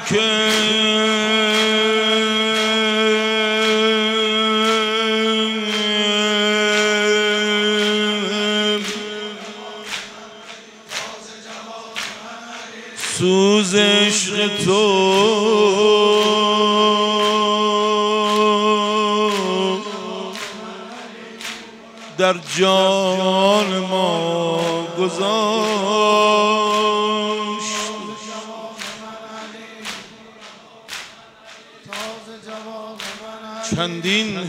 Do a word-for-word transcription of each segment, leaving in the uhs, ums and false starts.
که سوز عشق تو در جان ما گذاشت. چندین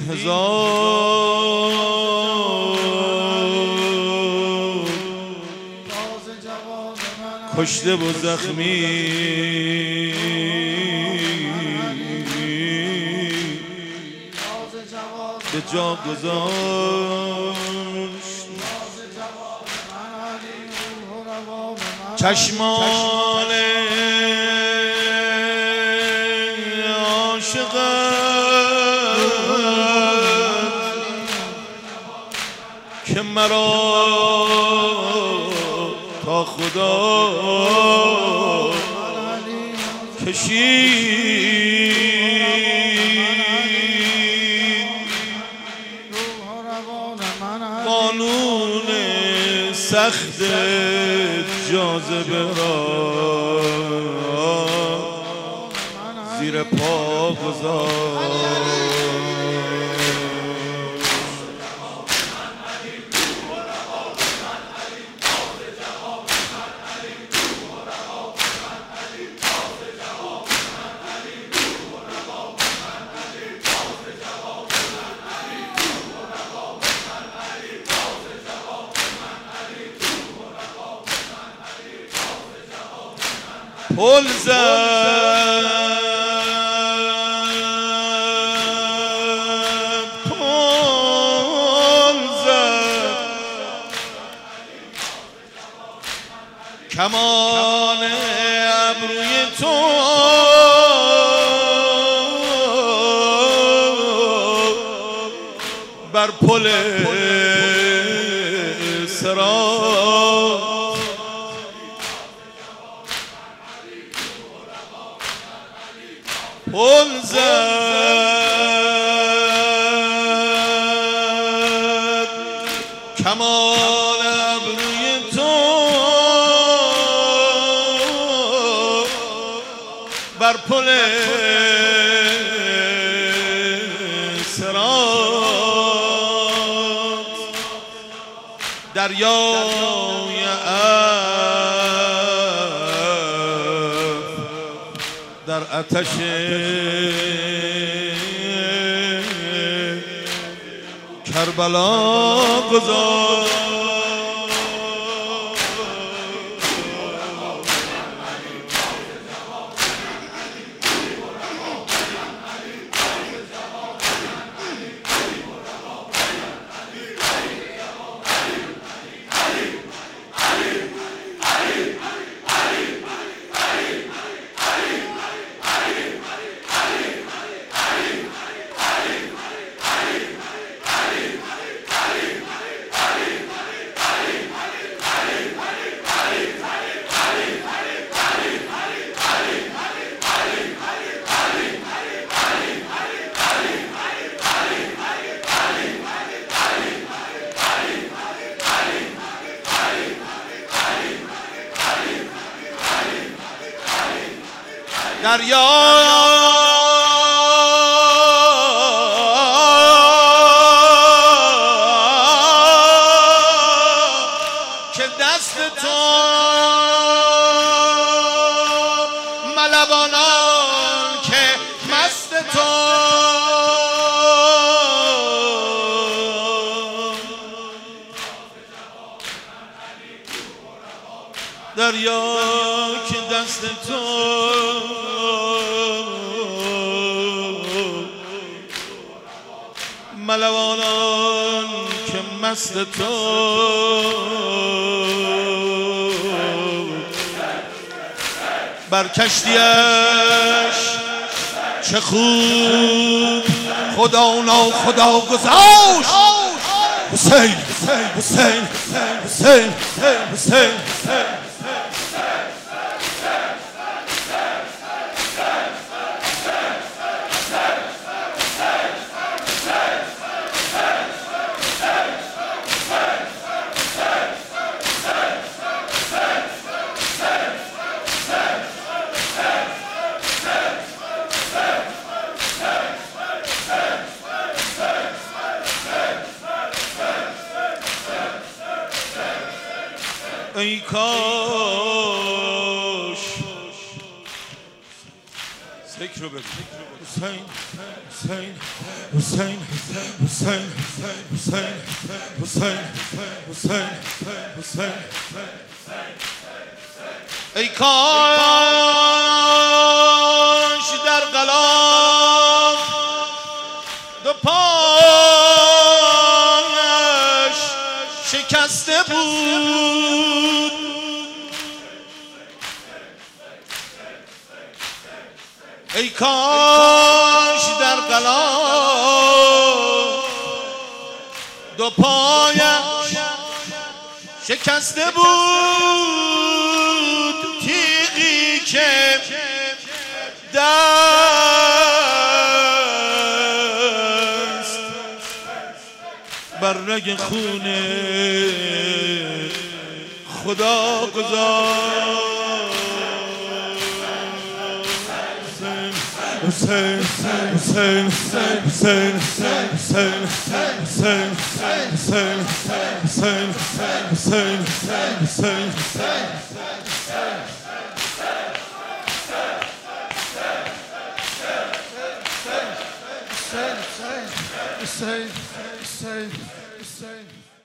هزار کشته و زخمی به جا گذاشت. چشمان عاشقت که مرا تا خدا کشید. قانون سخت جاذبه را زیر پا گذاشت. پل زد پل زد کمان ابروی تو بر پل صراط. پل زد کمان ابروی تو بر پل صراط. دریای در آتش کربلا گذاشت. دریا که دست تو ملوانان که مست تو دریا که دست تو ملوانان که مست تو بر کشتیش چه خوب خدا نا خدا گذاشت. حسین حسین حسین حسین. ای کاش ذکر رو بگو حسین حسین حسین حسین حسین حسین حسین حسین ای کاش در قلم دو پایش شکسته بود ای کاش در قلم دو پایش شکسته بود تیغی که دست بر رگ خون خدا گذاشت حسین حسین حسین حسین حسین حسین حسین حسین حسین حسین حسین حسین حسین